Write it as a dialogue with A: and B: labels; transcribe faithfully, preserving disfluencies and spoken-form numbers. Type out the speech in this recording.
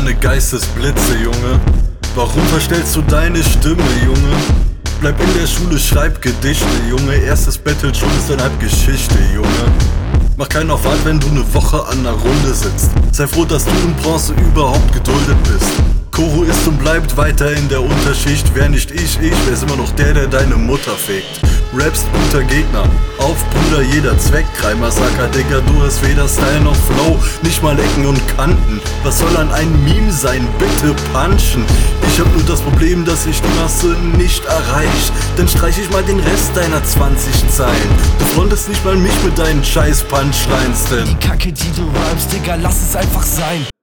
A: deine Geistesblitze, Junge? Warum verstellst du deine Stimme, Junge? Bleib in der Schule, schreib Gedichte, Junge. Erstes Battle schon ist dann halt Geschichte, Junge. Mach keinen Aufwand, wenn du ne Woche an der Runde sitzt. Sei froh, dass du in Bronze überhaupt geduldet bist. Koro ist und bleibt weiter in der Unterschicht. Wer nicht ich, ich, wer ist immer noch der, der deine Mutter fegt. Rappst guter Gegner, auf Bruder jeder Zweck. Krei-Massaker, Digga, du hast weder Style noch Flow, nicht mal Ecken und Kanten. Was soll an einem Meme sein, bitte punchen. Ich hab nur das Problem, dass ich die Masse nicht erreich. Dann streich ich mal den Rest deiner zwanzig Zeilen. Du frontest nicht mal mich mit deinen scheiß Punchlines, denn
B: die Kacke, die du rhymes, Digga, lass es einfach sein.